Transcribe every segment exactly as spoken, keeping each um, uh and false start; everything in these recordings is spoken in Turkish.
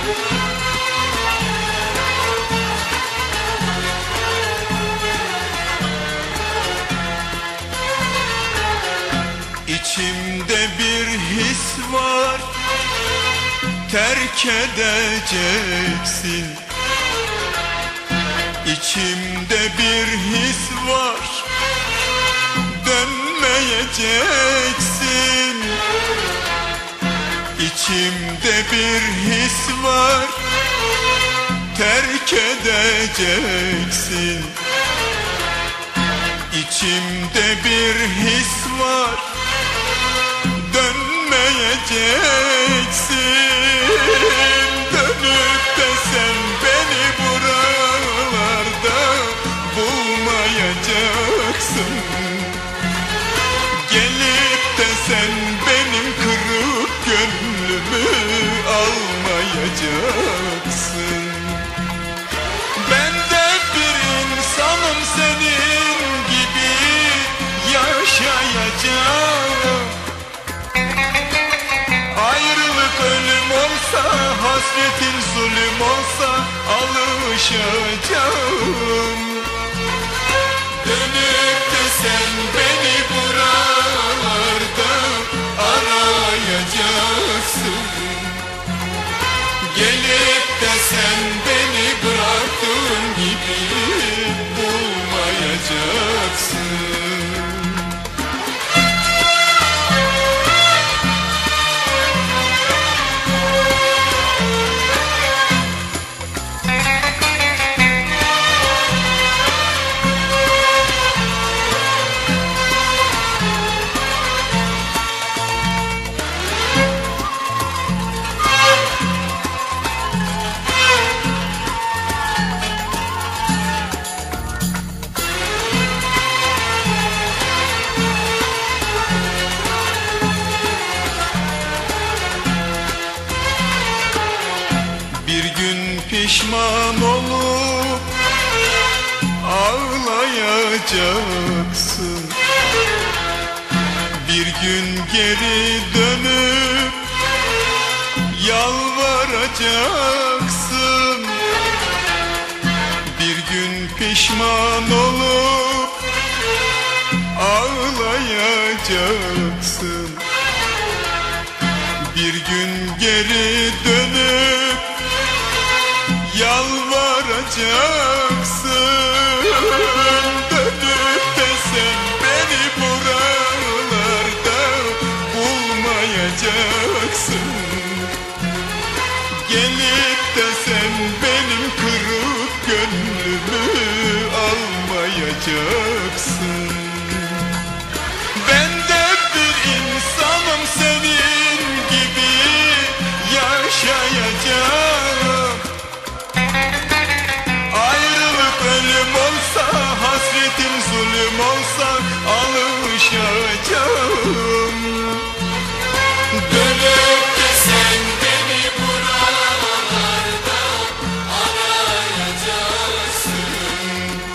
İçimde bir his var, terk edeceksin. İçimde bir his var, dönmeyeceksin. İçimde bir his var, terk edeceksin. İçimde bir his var, dönmeyeceksin. Dönüp de sen beni buralarda bulmayacaksın. Gelip de sen benim kırık gönlümü almayacaksın. Ben de bir insanım, senin gibi yaşayacağım. Ayrılık ölüm olsa, hasretin zulüm olsa alışacağım. Dönüp de sen beni buralarda arayacaksın. Gelip de sen beni bıraktığın gibi bulmayacaksın. Pişman olup ağlayacaksın. Bir gün geri dönüp yalvaracaksın. Bir gün pişman olup ağlayacaksın. Bir gün geri dönüp yalvaracaksın. Dönüp de sen beni buralarda bulmayacaksın. Gelip de sen benim kırık gönlümü almayacaksın. Ben de bir insanım, senin gibi yaşayacağım. Ölüm olsa, hasretim zulüm olsa alışacağım. Dönüp de sen beni buralarda arayacaksın.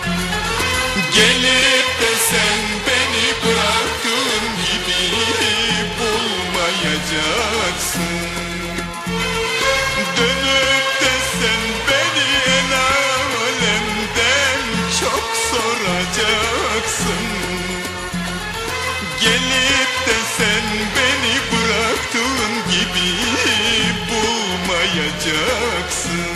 Gelip de sen beni bıraktığın gibi bulmayacaksın. Dönüp de sen beni el alemden çok soracaksın. Gelip de sen beni bıraktığın gibi bulmayacaksın.